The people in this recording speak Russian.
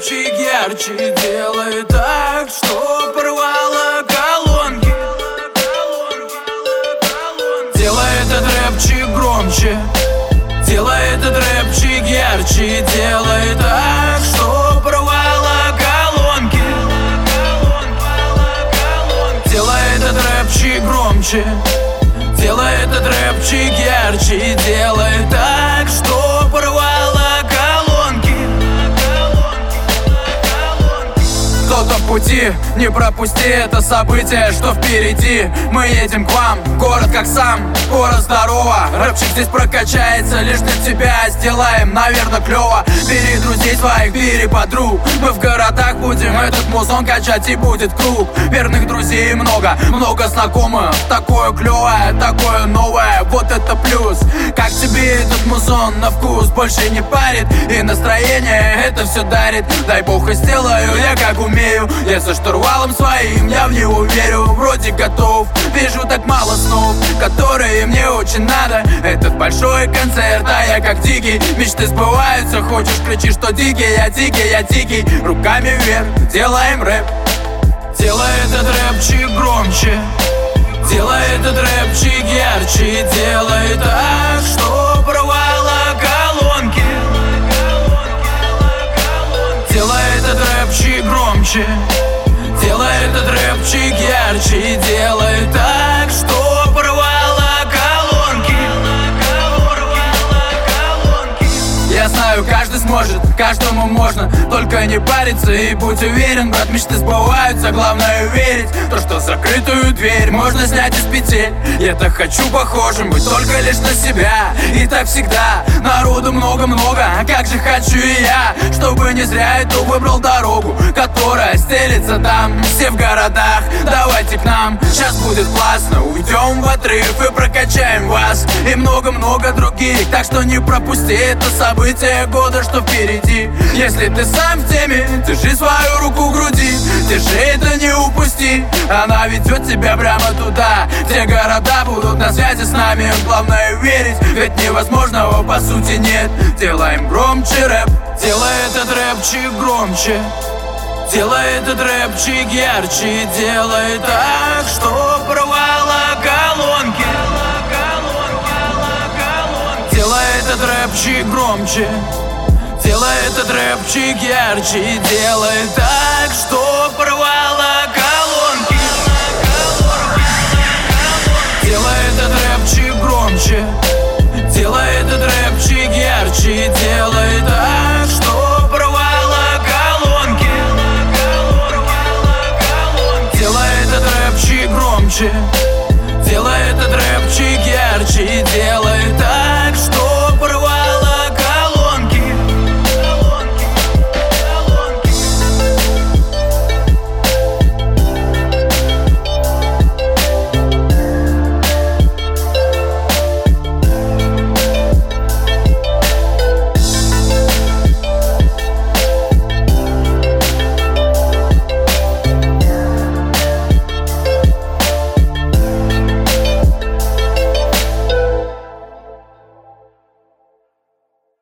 рэпчик ярче, делай так, что порвало колонки. Делай этот рэпчик громче, делай этот рэпчик ярче, делай так, что порвало колонки. Делай этот рэпчик громче, делай этот рэпчик ярче, делай так, что порвало колонки. Кто-то в пути, не пропусти это событие, что впереди. Мы едем к вам, город как сам, город здорово. Рэпчик здесь прокачается лишь для тебя. Сделаем, наверное, клево. Бери друзей своих, бери подруг. Мы в городах будем этот музон качать, и будет круг. Верных друзей много, много знакомых. Такое клевое, такое новое, вот это плюс. Как тебе этот музон на вкус? Больше не парит, и настроение это все дарит. Дай бог и сделаю я как умею. Я со штурвалом своим, я в него верю. Вроде готов, вижу так мало снов, которые мне очень надо. Этот большой концерт, а я как дикий. Мечты сбываются, хочешь кричи, что дикий. Я дикий, я дикий, руками вверх, делаем рэп. Делай этот рэпчик громче, делай этот рэпчик ярче, делай так, что порвало колонки. Делай этот рэпчик громче, делай этот рэпчик ярче, делай так, что порвало колонки. Я знаю, каждый сможет, каждому можно, только не париться и будь уверен, брат, мечты сбываются, главное верить. То, что закрытую дверь можно снять из петель. Я так хочу похожим быть только лишь на себя. И так всегда, народу много-много, а как же хочу и я, чтобы не зря эту выбрал дорогу, которая стелится там. Все в городах, давайте к нам, сейчас будет классно. Уйдем в отрыв и прокачаем вас, и много-много других. Так что не пропусти это событие года, что впереди. Если ты сам в теме, держи свою руку в груди, держи это, не упусти. Она ведет тебя прямо туда, где города будут на связи с нами. Главное верить, ведь невозможного по сути нет. Делаем громче рэп, делай этот рэпчик громче, делай этот рэпчик ярче, делай так, что порвало колонки. Делай этот рэпчик громче, делай этот рэпчик ярче, делай так, что порвало колонки. Делай этот рэпчик громче,